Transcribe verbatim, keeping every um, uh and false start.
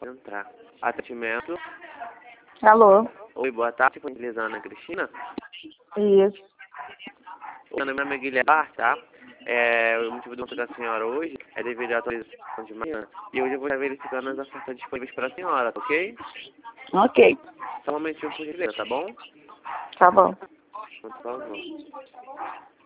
entrar. Atendimento. Alô? Oi, boa tarde, disponibilizar Ana Cristina. Isso. Meu nome é Guilherme Bar, tá? É, o motivo do encontro da senhora hoje é devido à atualização de manhã. E hoje eu vou estar verificando as ofertas disponíveis para a senhora, ok? Ok. Só um momentinho por gentileza, tá bom? Tá bom. Por favor.